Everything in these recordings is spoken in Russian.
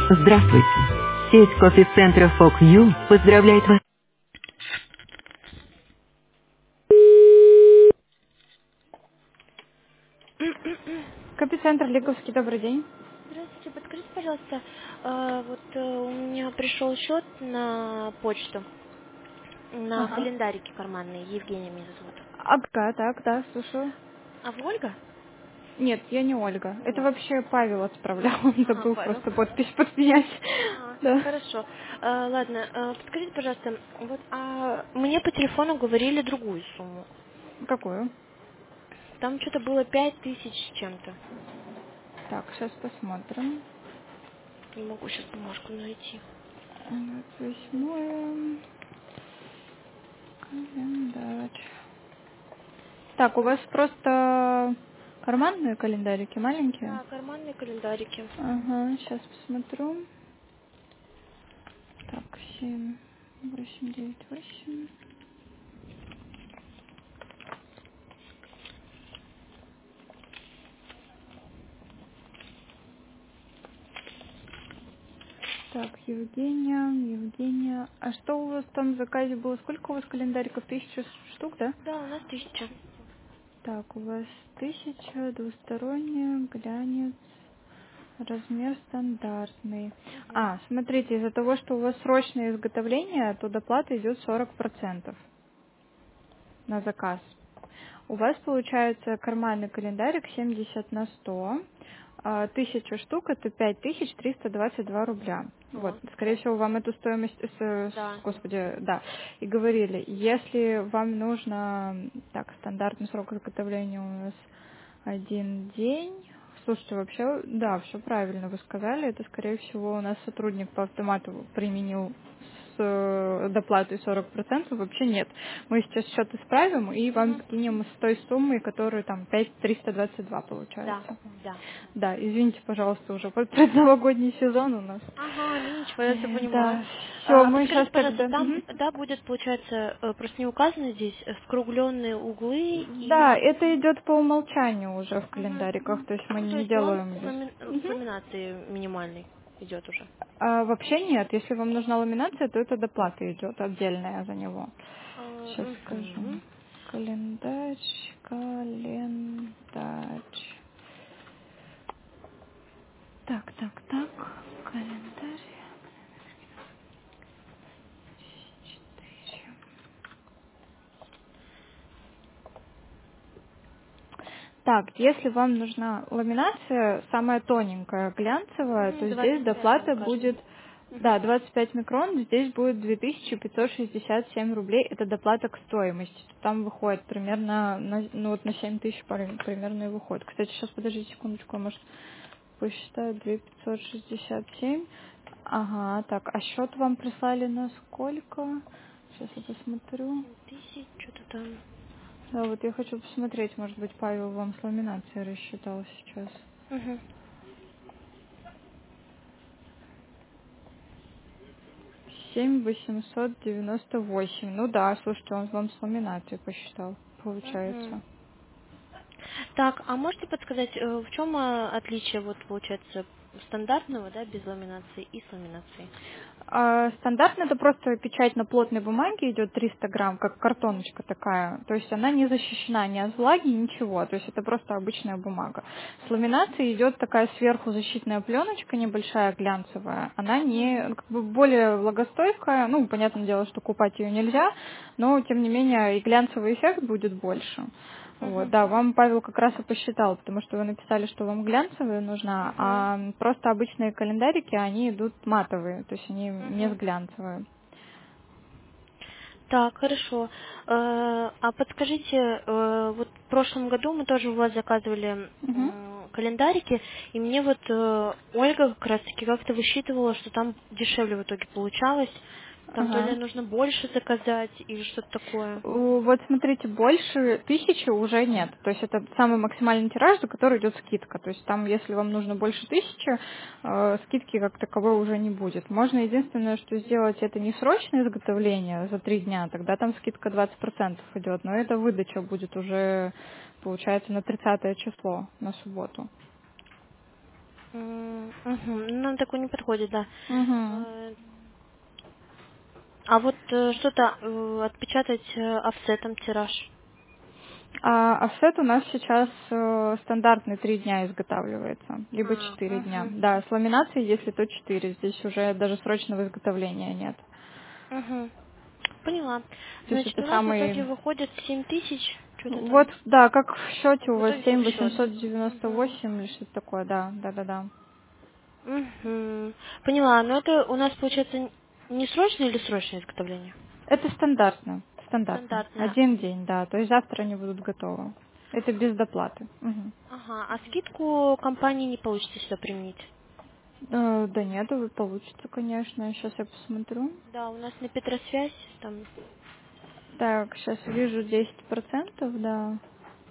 Здравствуйте. Сеть кофе-центра Фок Ю поздравляет вас. Копицентр Лиговский, добрый день. Здравствуйте, подскажите, пожалуйста, у меня пришел счет на почту, на Ага. календарике карманный, Евгения меня зовут. Ага, так, да, слушаю. А вы Ольга? Нет, я не Ольга. Это Вот. вообще Павел отправлял. Он Ага, забыл Павел. просто подпись подменять. Да. Хорошо. Ладно, подскажите, пожалуйста, мне по телефону говорили другую сумму. Какую? Там что-то было 5000 с чем-то. Так, сейчас посмотрим. Не могу сейчас бумажку найти. 28 календарь. Так, у вас просто карманные календарики маленькие? Да, карманные календарики. Ага, сейчас посмотрю. Так, 7, 8, 9, 8. Так, Евгения. А что у вас там в заказе было? Сколько у вас календариков? 1000 штук, да? Да, у нас 1000. Так, у вас 1000, двусторонняя, глянец, размер стандартный. А, смотрите, из-за того, что у вас срочное изготовление, то доплата идет 40% на заказ. У вас получается карманный календарик 70 на 100. 1000 штук это 5322 рубля. Вот, Вот, скорее всего, вам эту стоимость, да. господи, да, и говорили. Если вам нужно, так, стандартный срок изготовления у нас 1 день. Слушайте, вообще, да, все правильно вы сказали. Это, скорее всего, у нас сотрудник по автомату применил с доплатой 40%. Вообще нет. Мы сейчас счет исправим и вам Мгм. скинем с той суммы, которая там 5322 Да, получается. да. Да, извините, пожалуйста, уже предновогодний сезон у нас. Ага, ничего, я все понимаю. Да, все, А мы сейчас подскажите, пожалуйста, тогда... там, Мгм. да, будет, получается, просто не указано здесь скругленные углы Да, и... это идет по умолчанию уже в Мгм. календариках, то есть мы Ну, то не есть он делаем с, здесь. с ламинацией минимальной идет уже. Вообще нет. Если вам нужна ламинация, то это доплата идет отдельная за него. Сейчас скажу. Мгм. Календарь. Так. Календарь. 4. Так, если вам нужна ламинация, самая тоненькая, глянцевая, то здесь 25, мне доплата кажется. будет, да, 25 микрон, здесь будет 2567 рублей, это доплата к стоимости. Там выходит примерно, ну вот на 7000 примерно и выходит. Кстати, сейчас подождите секундочку, я, может, посчитаю, 2567. Ага, так, а счет вам прислали на сколько? Сейчас я посмотрю. 7000, что-то там. Да, вот я хочу посмотреть, может быть, Павел вам с ламинацией рассчитал сейчас. Мгм. 7898. Ну да, слушайте, он вам с ламинацией посчитал, Мгм. получается. Так, а можете подсказать, в чем отличие, вот, получается, стандартного, да, без ламинации и с ламинацией? Стандартно это просто печать на плотной бумаге идет 300 грамм, как картоночка такая. То есть она не защищена ни от влаги, ничего. То есть это просто обычная бумага. С ламинацией идет такая сверху защитная пленочка небольшая, глянцевая. Она не как бы более влагостойкая. Ну, понятное дело, что купать ее нельзя, но тем не менее и глянцевый эффект будет больше. Вот, Мгм. да, вам Павел как раз и посчитал, потому что вы написали, что вам глянцевая нужна, Мгм. а просто обычные календарики, они идут матовые, то есть они не с Мгм. глянцевой. Так, хорошо. А подскажите, вот в прошлом году мы тоже у вас заказывали Мгм. календарики, и мне вот Ольга как раз-таки как-то высчитывала, что там дешевле в итоге получалось. Там то ли Ага. нужно больше заказать или что-то такое. Вот смотрите, больше 1000 уже нет. То есть это самый максимальный тираж, за который идет скидка. То есть там, если вам нужно больше 1000, скидки как таковой уже не будет. Можно единственное, что сделать, это не срочное изготовление за 3 дня, тогда там скидка 20% идет, но это выдача будет уже, получается, на 30 число, на субботу. Нам такой не подходит, да. Мгм. А вот что-то отпечатать офсетом тираж. Офсет у нас сейчас стандартный 3 дня изготавливается, либо 4 дня. Угу. Да, с ламинацией, если то 4. Здесь уже даже срочного изготовления нет. Угу. Поняла. То есть Значит, это у нас в итоге самый... выходит 7000, что-то там. Вот, да, как в счете у В вас итоге как счет. Угу. 7 898 или что-то такое, да, да. Угу. Поняла. Но это у нас получается не срочное или срочное изготовление? Это стандартно, стандартно. Стандартное. 1 день, да, то есть завтра они будут готовы. Это без доплаты. Мгм. Ага. А скидку компании не получится сюда применить? Да нет, вы получится, конечно. Сейчас я посмотрю. Да, у нас на Петросвязь там. Так, сейчас вижу 10%, да.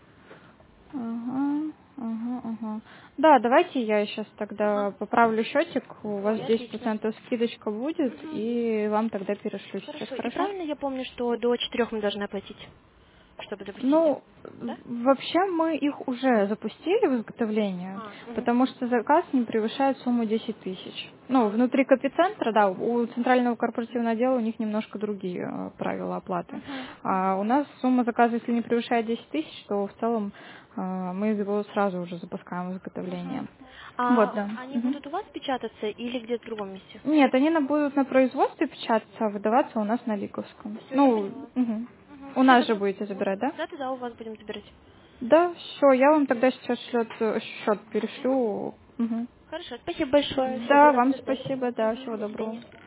Ага. Да, давайте я сейчас Ага. тогда поправлю счетик, у вас Ой, отлично. 10% скидочка будет, Угу. и вам тогда перешлю сейчас, Хорошо. И хорошо? правильно я помню, что до 4 мы должны оплатить, чтобы допустить? Ну, Да? вообще мы их уже запустили в изготовление, Угу. потому что заказ не превышает сумму 10 тысяч. Ну, А. внутри копицентра, да, у центрального корпоративного отдела у них немножко другие правила оплаты. Угу. А у нас сумма заказа, если не превышает 10 тысяч, то в целом мы его сразу уже запускаем в Угу. изготовление. Вот, А да. они Мгм. будут у вас печататься или где-то в другом месте? Нет, они будут на производстве печататься, а выдаваться у нас на Лиговском. Все, я Ну, поняла. мгм. Угу. У Все, нас же тогда будете забирать, да? да, у вас будем забирать. Да, все, я вам тогда сейчас счет Угу. перешлю. Мгм. Хорошо, спасибо большое. Все, Да, тогда вам буду ждать. спасибо, да, Угу. всего До доброго. свидания.